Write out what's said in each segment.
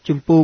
ជំពូក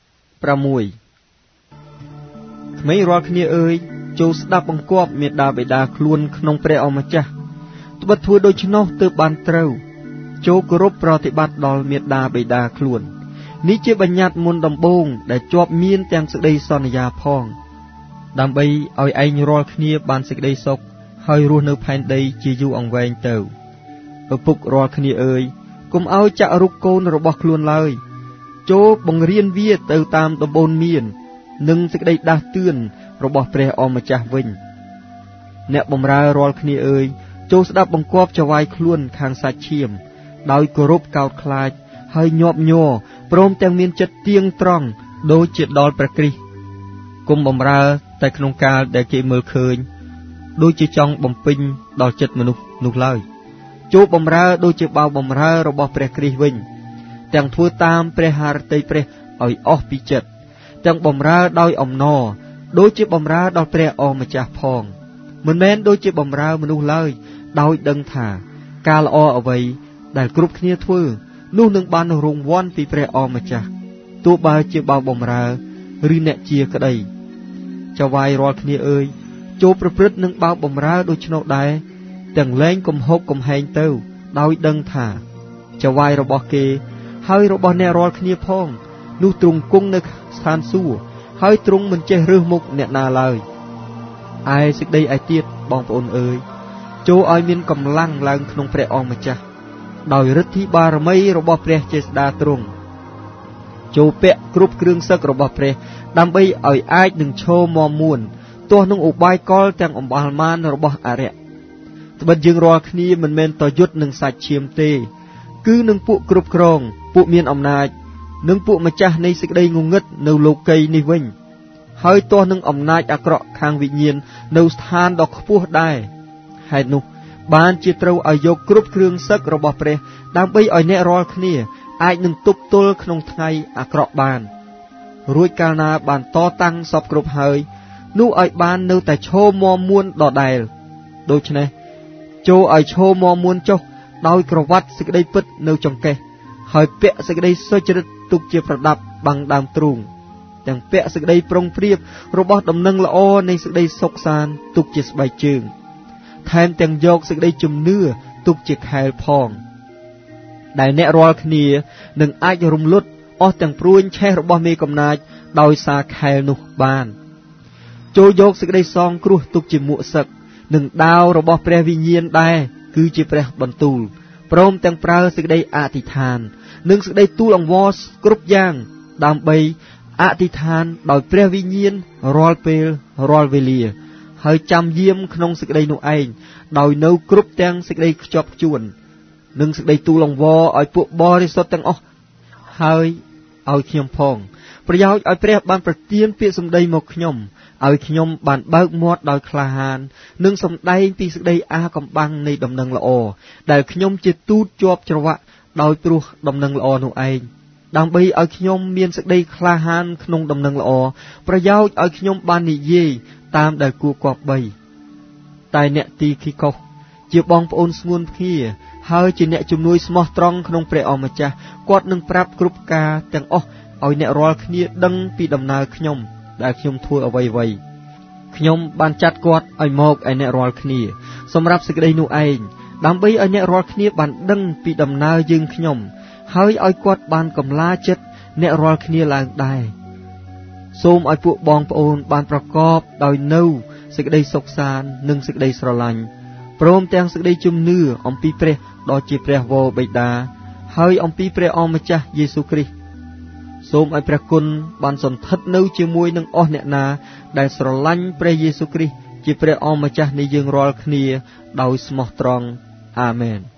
6ក្មេងរាល់គ្នាអើយចូលស្ដាប់បង្គាប់មេដាបិតាខ្លួនក្នុងព្រះអម្ចាស់ត្បិតធ្វើដូច្នោះទើបបានត្រូវចូលគោរពប្រតិបត្តិដល់មេដាបិតាខ្លួននេះជាបញ្ញត្តិមុនដំបូងដែលជាប់មានទាំងសេចក្តីសន្យាផងដើម្បីឲ្យឯងរាល់គ្នាបានសេចក្តីសុខហើយរស់នៅផែនដីជាយូរអង្វែងទៅឪពុករាល់គ្នាអើយកុំឲ្យចាក់រុកកូនរបស់ខ្លួនឡើយចូលបង្រៀនវាទៅតាមដំបូន្មាននិងសេចក្តីដាស់តឿនរបស់ព្រះអម្ចាស់វិញអ្នកបម្រើរាល់គ្នាអើយចូលស្ដាប់បង្គាប់ចវាយខ្លួនខាងសាច់ឈាមដោយគោរពកោតខ្លាចហើយញាប់ញ័រព្រមទាំងមានចិត្តទៀងត្រង់ដូចជាដល់ព្រះគ្រីស្ទគុំបម្រើតែក្នុងកាលដែលគេមើលឃើញដូចជាចង់បំពេញដល់ចិត្តមនុស្សនោះឡើយចូលបម្រើដូចជាបាវបម្រើរបស់ព្រះគ្រីស្ទវិញទាំងធ្វើតាមព្រះハរតីព្រះឲ្យអស់ពីចិត្តទាំងបម្រើដោយអំណរដូចជាបម្រើដល់ព្រះអម្ចាស់ផងមិនមែនដូចជាបម្រើមនុស្សឡើយដោយដឹងថាការល្អអ្វីដែលគ្រប់គ្នាធ្វើនោះនឹងបានរង្វាន់ពីព្រះអម្ចាស់ទោះបើជាបាវបម្រើឬអ្នកជាក្តីចៅវាយរាល់គ្នាអើយចូលប្រព្រឹត្តនឹងបាវបម្រើដូច្នោះដែរទាំងលែងកំហុកកំហែងទៅដោយដឹងថាចៅវាយរបស់គេហើយរបស់អ្នករាល់គ្នាផងនោះទ្រង់គង់នៅស្ថានសួគ៌ហើយទ្រង់មិនចេះរើសមុខអ្នកណាឡើយឯសេចក្តីឯទៀតបងប្អូនអើយចូលឲ្យមានកម្លាំងឡើងក្នុងព្រះអម្ចាស់ដោយឫទ្ធិបារមីរបស់ព្រះចេស្តាទ្រង់ចូលពាក់គ្រប់គ្រឿងសឹករបស់ព្រះដើម្បីឲ្យអាចនឹងឈរមាំមួនទាស់នឹងឧបាយកលទាំងអំបាលមានរបស់អរិយត្បិតយើងរាល់គ្នាមិនមែនតយុទ្ធនឹងសាច់ឈាមទេគឺនឹងពួកគ្រប់គ្រងពួកមានអំណាចនិងពួកម្ចាស់នៃសេចក្តីងងឹតនៅលោកីយ៍នេះវិញហើយទាស់នឹងអំណាចអាក្រក់ខាងវិញ្ញាណនៅស្ថានដ៏ខ្ពស់ដែរហេតុនោះបានជាត្រូវឲ្យយកគ្រប់គ្រឿងសឹករបស់ព្រះដើម្បីឲ្យអ្នករាល់គ្នាអាចនឹងទប់ទល់ក្នុងថ្ងៃអាក្រក់បានរួចកាលណាបានតតាំងសពគ្រប់ហើយនោះឲ្យបាននៅតែឈរមាំមួនដដែលដូច្នេះចូលឲ្យឈរមាំមួនចុះដោយក្រវ៉ាត់សេចក្តីពិតនៅចង្កេះហើយពាក់សេចក្តីសុចរិតទុកជាប្រដាប់បាំងដើមទ្រូងទាំងពាក់សេចក្តីប្រុងប្រៀបរបស់ដំណឹងល្អនៃសេចក្តីសុខសាន្តទុកជាស្បែកជើងថែមទាំងយកសេចក្តីជំនឿទុកជាខែលផងដែលអ្នករាល់គ្នានឹងអាចរំលត់អស់ទាំងព្រួញឆេះរបស់មេកំណាចដោយសារខែលនោះបានចូលយកសេចក្តីសងគ្រោះទុកជាមួកសឹកនិងដាវរបស់ព្រះវិញ្ញាណដែរគឺជាព្រះបន្ទូលព្រមទាំងប្រើសេចក្តីអធិដ្ឋាននិងសេចក្តីទូលអង្វរគ្រប់យ៉ាងដើម្បីអធិដ្ឋានដោយព្រះវិញ្ញាណរាល់ពេលរាល់វេលាហើយចាំយាមក្នុងសេចក្តីនោះឯងដោយនៅគ្រប់ទាំងសេចក្តីខ្ជាប់ខ្ជួននិងសេចក្តីទូលអង្វរឲ្យពួកបរិសុទ្ធទាំងអស់ហើយឲ្យខ្ញុំផងប្រយោជន៍ឲ្យព្រះបានប្រទានពាក្យសម្ដីមកខ្ញុំឲ្យខ្ញុំបានបើកមាត់ដោយក្លាហាននិងសម្ដែងពីសេចក្តីអាកំបាំងនៃដំណឹងល្អដែលខ្ញុំជាទូតជាប់ច្រវាក់ដោយព្រោះដំណឹងល្អនោះឯងដើម្បីឲ្យខ្ញុំមានសេចក្តីក្លាហានក្នុងដំណឹងល្អប្រយោជន៍ឲ្យខ្ញុំបាននិយាយតាមដែលគួរគប្បីតែអ្នកទីឃីកុសជាបងប្អូនស្ងួនភ្ងាហើយជាអ្នកជំនួយស្មោះត្រង់ក្នុងព្រះអម្ចាស់គាត់នឹងប្រាប់គ្រប់ការទាំងអស់ឲ្យអ្នករាល់គ្នាដឹងពីដំណើរខ្ញុំដែលខ្ញុំធ្វើអ្វីៗខ្ញុំបានចាត់គាត់ឲ្យមកឲ្យអ្នករាល់គ្នាសម្រាប់សេចក្តីនោះឯងដើម្បីឲ្យអ្នករាល់គ្នាបានដឹងពីដំណើរយើងខ្ញុំហើយឲ្យគាត់បានកម្លាចិត្តអ្នករាល់គ្នាឡើងដែរសូមឲ្យពួកបងប្អូនបានប្រកបដោយនៅសេចក្តីសុខសាន្តនិងសេចក្តីស្រឡាញ់ព្រមទាំងសេចក្តីជំនឿអំពីព្រះដ៏ជាព្រះវរបិតាហើយអំពីព្រះអម្ចាស់យេស៊ូវគ្រីស្ទសូមឲ្យព្រះគុណបានសន្ធិដ្ឋនៅជាមួយនឹងអស់អ្នកណាដែលស្រឡាញ់ព្រះយេស៊ូវគ្រីស្ទជាព្រះអម្ចាស់នៃយើងរាល់គ្នាដោយស្មោះត្រង់អាមែន